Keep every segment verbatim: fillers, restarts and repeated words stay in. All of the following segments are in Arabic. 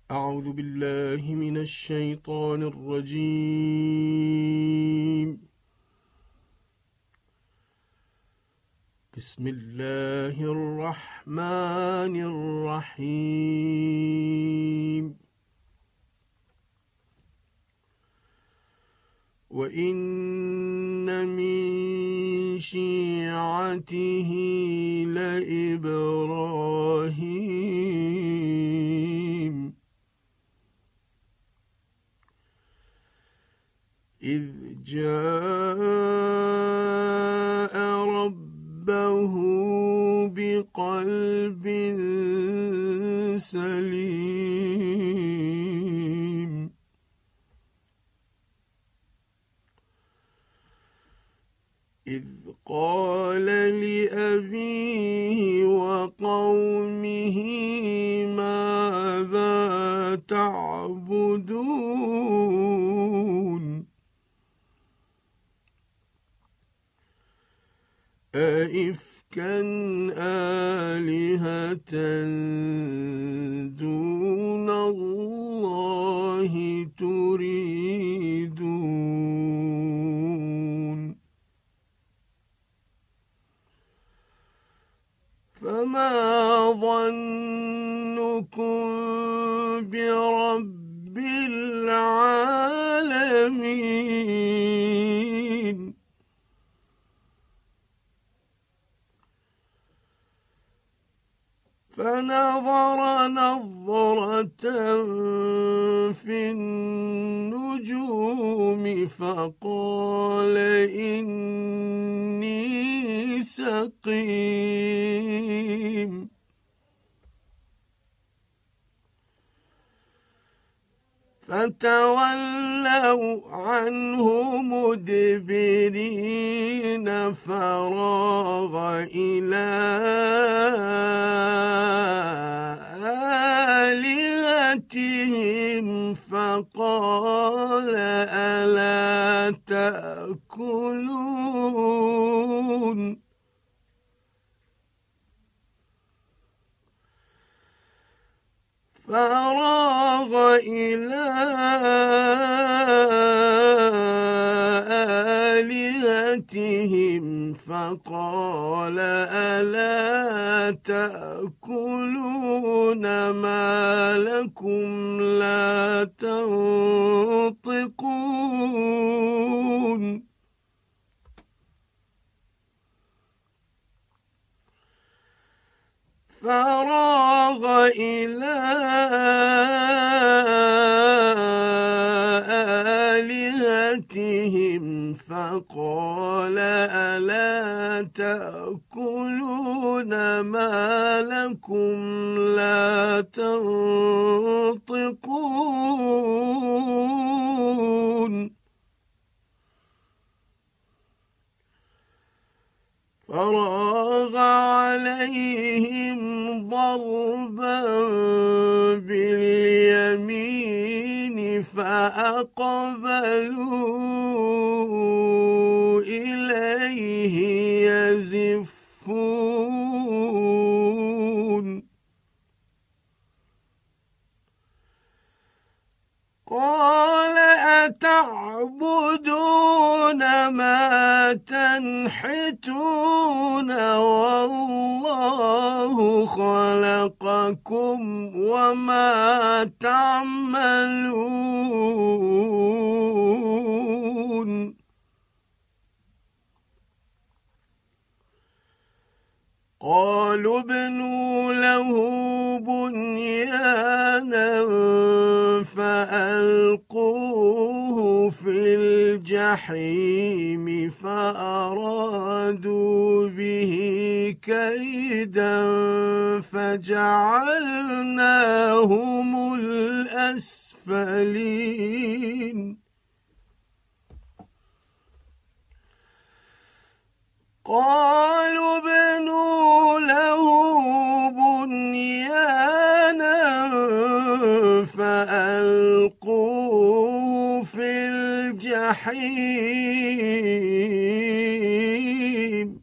أعوذ بالله من الشيطان الرجيم. بسم الله الرحمن الرحيم. وإن من شيعته لإبراهيم إذ جاء ربه بقلب سليم إذ قال لأبيه وقومه ماذا تعبدون أئفكا آلهة دون الله تريدون فما ظنكم برب العالمين فنظر نظرة في النجوم فقال إني سقيم فتولوا عنه مدبرين فراغ إلى آلهتهم فقال ألا تأكلون فراغ إلى آلهتهم فقال ألا تأكلون ما لكم لا تنطقون فراغ إلى آلهتهم فقال ألا تأكلون ما لكم لا تنطقون فراغ عليهم ضربا باليمين فأقبلوا إليه يزفون قال أتعبدون ما تنحتون والله خلقكم وما تعملون قالوا ابنوا له بنيانا فألقوه في الجحيم فأرادوا به كيدا فجعلناهم الأسفلين قالوا ابنوا له بنيانا فألقوه في الجحيم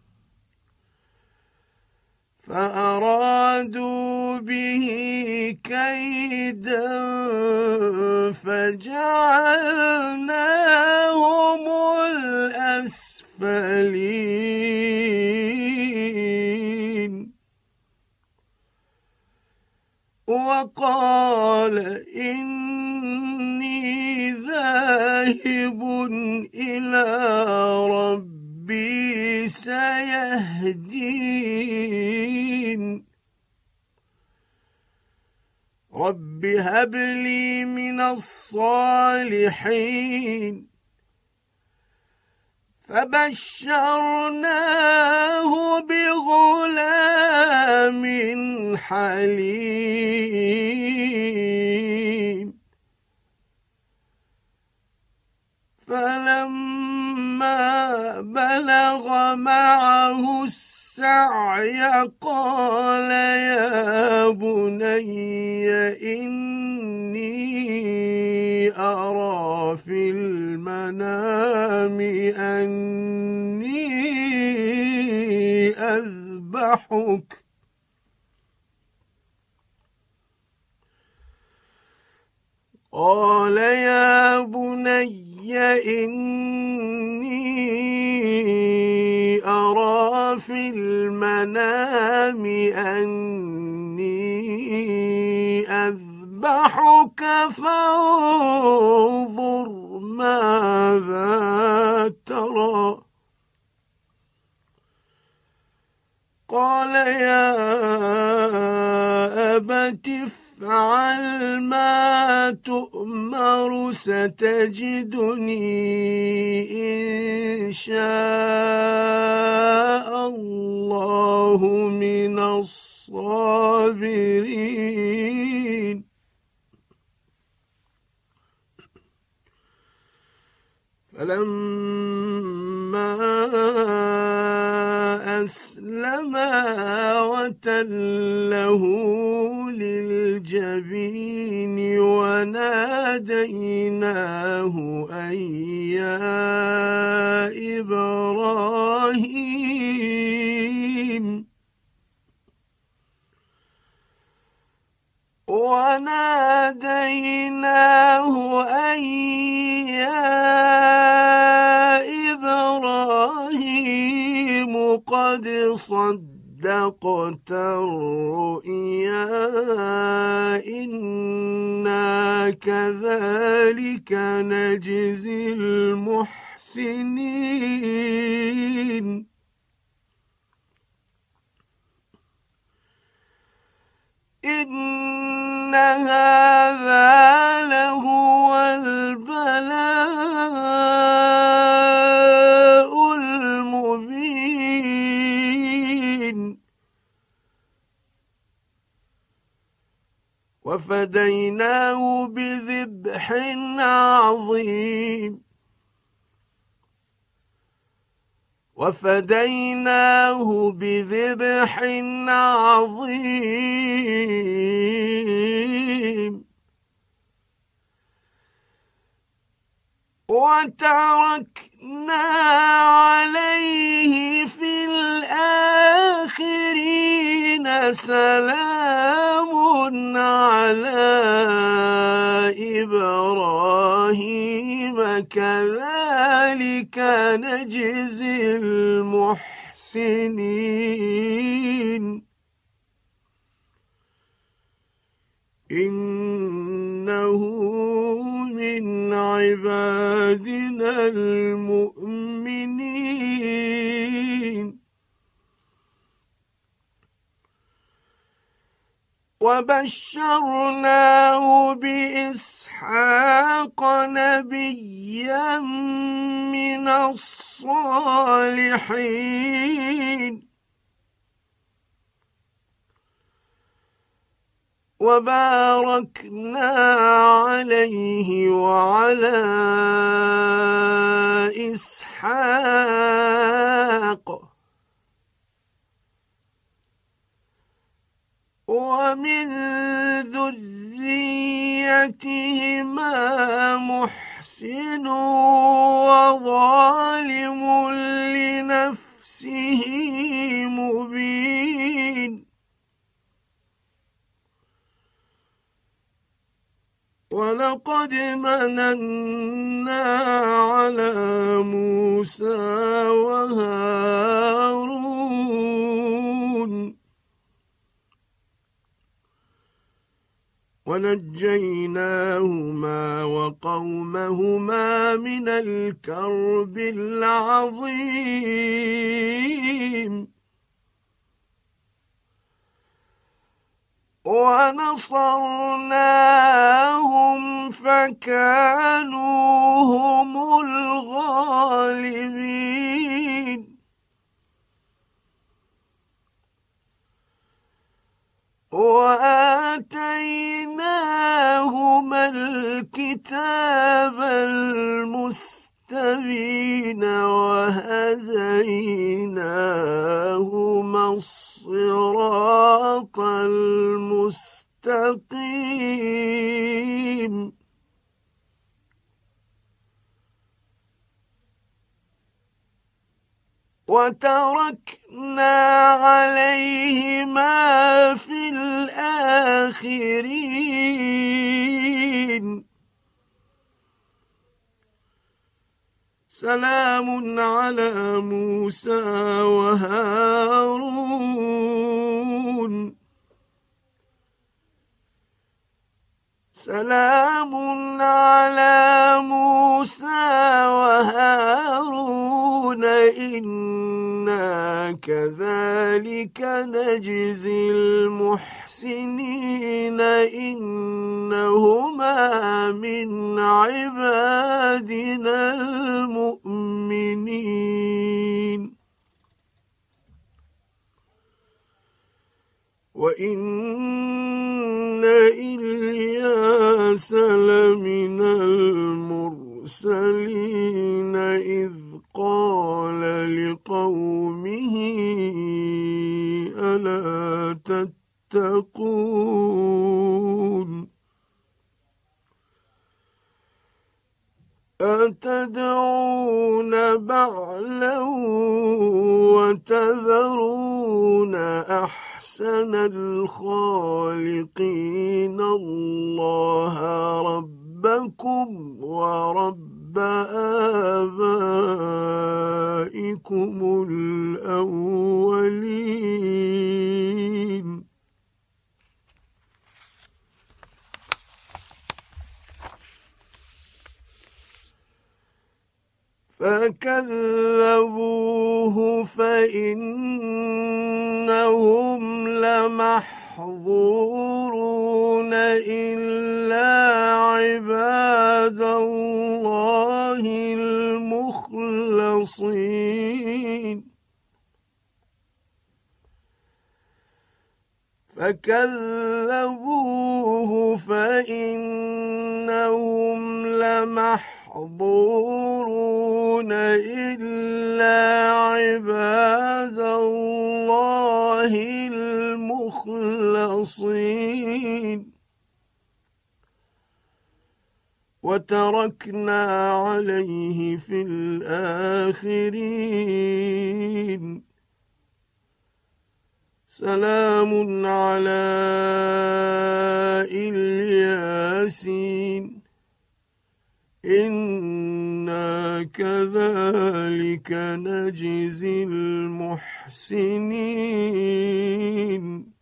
فأرادوا به كيدا فجعلناهم الأسفلين وقال إني ذاهب إلى ربي سيهدين رب هب لي من الصالحين فبشرناه بغلام حليم فلما بلغ معه السعي قال يا بني إني أرى في المنام أني أذبحك قال يا بني إني أرى في المنام أني أذبحك فانظر ماذا ترى قال يا أبت افعل ما تؤمر ستجدني إن شاء الله من الصابرين فلما أسلما وتله للجبين وناديناه أن يا إبراهيم وناديناه أن يا إبراهيم قد صدقت الرؤيا إنا كذلك نجزي المحسنين إن هذا لهو البلاء المبين وفديناه بذبح عظيم وفديناه بذبح عظيم وتركنا عليه في الآخرين سلام على إبراهيم كذلك نجزي المحسنين إنه من عبادنا المؤمنين وبشرناه بإسحاق نبيا من الصالحين وباركنا عليه وعلى إسحاق ومن ذريتهما محسن وظالم لنفسه مبين ولقد مننا على موسى وهارون ونجيناهما وقومهما من الكرب العظيم ونصرناهم فكانوا هم الغالبين وآتيناهما الكتاب المستبين وهديناهما الصراط المستقيم وتركنا عليهما في الآخرين سلام على موسى وهارون سلام على موسى وهارون إنا كذلك نجزي المحسنين إنهما من عبادنا المؤمنين وإن إلياس لمن المرسلين إذ قال لقومه ألا تتقون أتدعون بعلا وتذرون أحسن الخالقين الله ربكم ورب آبائكم الأولين فكذبوه فإنهم لمحظورون إلا عباد الله المخلصين فكذبوه فإنهم لمحظورون إلا عباد الله المخلصين وتركنا عليه في الآخرين سلام على الياسين إنا كذلك نجزي المحسنين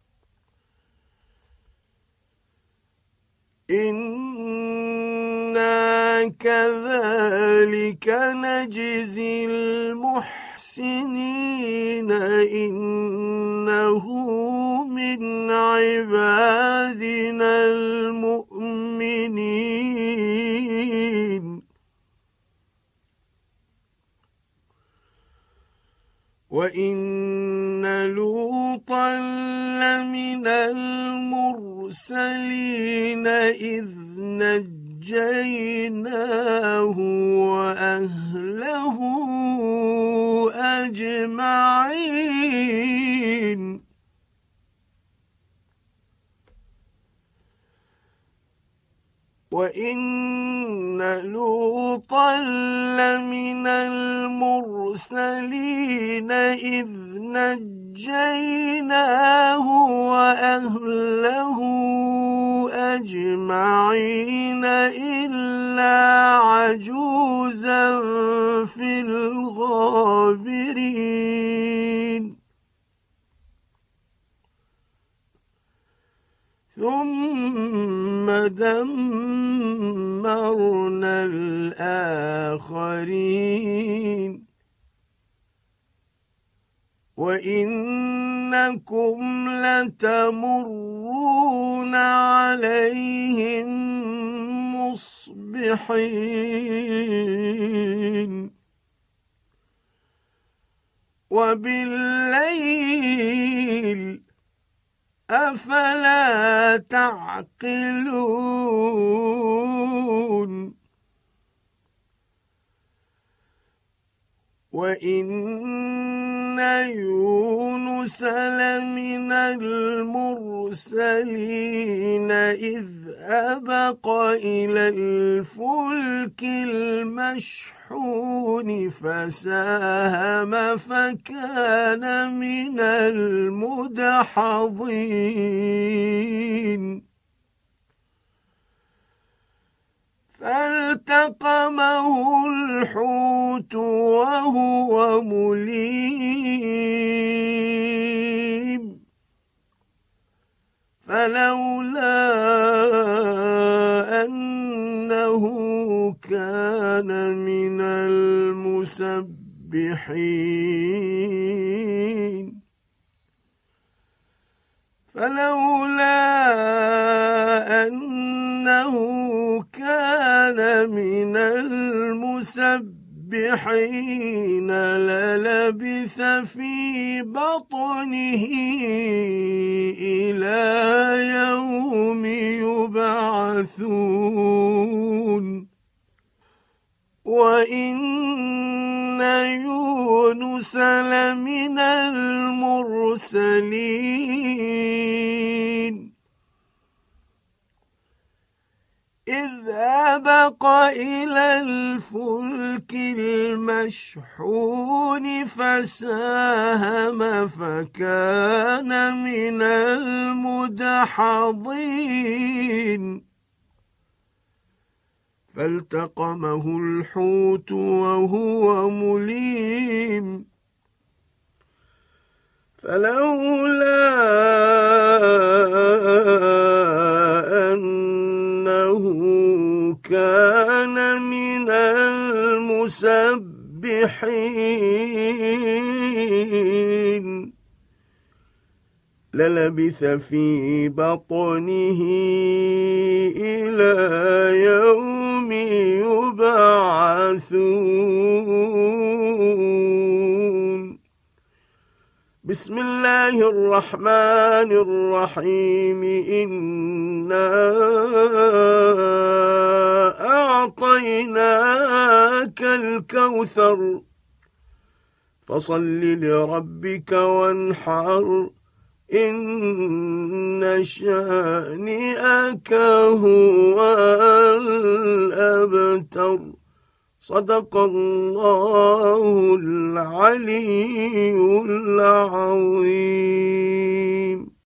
إنا كذلك نجزي المحسنين إنه من عبادنا المؤمنين وإن لوطا لمن المرسلين إذ نجيناه وأهله أجمعين وإن لوطا لمن المرسلين إذ نجيناه وأهله أجمعين إلا عجوزا في الغابرين ثم دمرنا الآخرين وإنكم لتمرون عليهم مصبحين وبالليل أفلا تعقلون وإن يونس لمن المرسلين إذ أبق إلى الفلك المشحون فساهم فكان من المدحضين فالتقمه الحوت وهو مليم فلولا أنه كان من المسبحين فلولا أنه كان من المسبحين للبث في بطنه إلى يوم يبعثون وإن يونس لمن المرسلين إذ أبق إلى الفلك المشحون فساهم فكان من المدحضين فالتقمه الحوت وهو مليم فلولا أنه كان من المسبحين للبث في بطنه إلى يوم يبعثون بسم الله الرحمن الرحيم إنا أعطيناك الكوثر فصل لربك وانحر إن شانئك هو الأبتر صدق الله العلي العظيم.